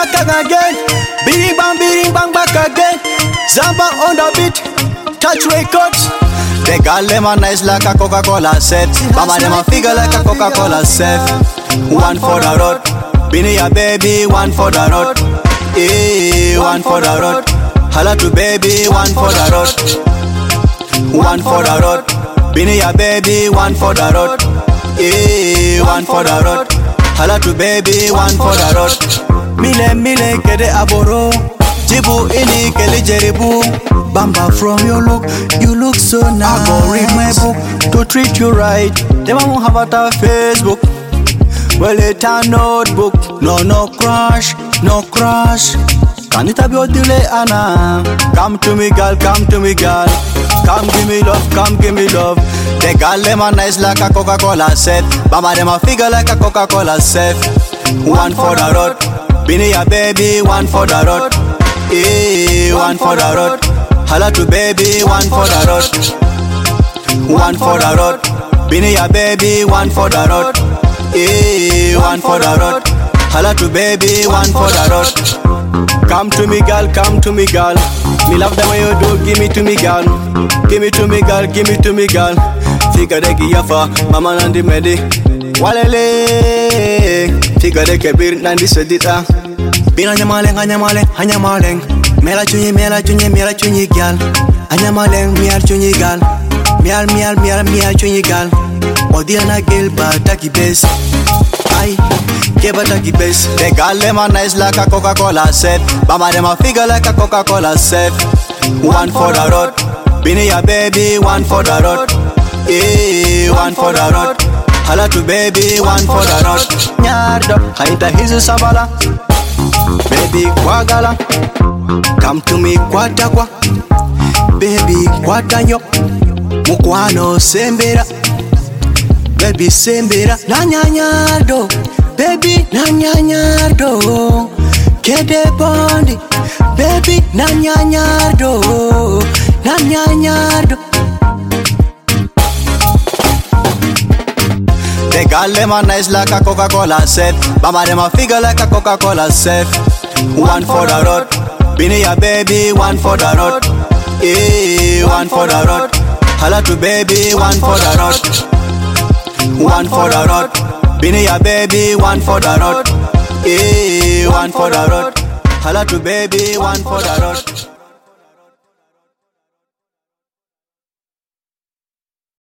back again. Beating bang back again. Zamba on the beat, touch records. The girl them are nice like a Coca-Cola set. Mama them a figure like a Coca-Cola set. One for the road, Bini a baby, one for the road. One for the road. Holla to baby, one for the road. One for the road, Bini a baby, one for the road. One for the road. Holla to baby, one for the road. Mile kede aboro, jibu ini kele jeribu. Bamba from your look, you look so nice. I go read my book to treat you right. Them won't have a Facebook. Well, it's a notebook. No crush. Can it be your delay, Anna? Come to me, girl, come to me, girl. Come give me love. The girl them are nice like a Coca-Cola set. Bamba them a figure like a Coca-Cola set. One for the road, Bini a baby, one for the road. One for the road. Holla to baby, one for the road. One for the road, Bini a baby, one for the road. One for the road. Holla to baby, one for the road. Come to me, girl, come to me, girl. Me love the way you do, give me to me, girl. Give me to me, girl, give me to me, girl. Figure de giyafa, mama nandi medi. Walele, figure de kebir nandi sedita. Bina hanyamaleng. Mela chunyi, girl. Hanyamaleng, mial chunyi, girl. Mial chunyi, girl. Odiana girl, bataki base. Ay, que bataki base. The girl them are nice like a Coca-Cola set. Bamba them a figure like a Coca-Cola set. One for the road, Bini a baby, one for the road. One for the road. Holla to baby, one for the road. Nyardo, haita hizu sabala. Baby kwagala, come to me kwatakwa. Baby kwatanyo, mukwano sembera. Baby sembera, nanyanyardo. Baby nanyanyardo. Kede bondi, baby nanyanyardo. The girl them are nice like a Coca-Cola set. Bamba them a figure like a Coca-Cola set. One for the road, Bini a baby, one for the road. One for the road. Holla to baby, one for the road. One for the road, Bini a baby, one for the road. One for the road. Holla to baby, one for the road.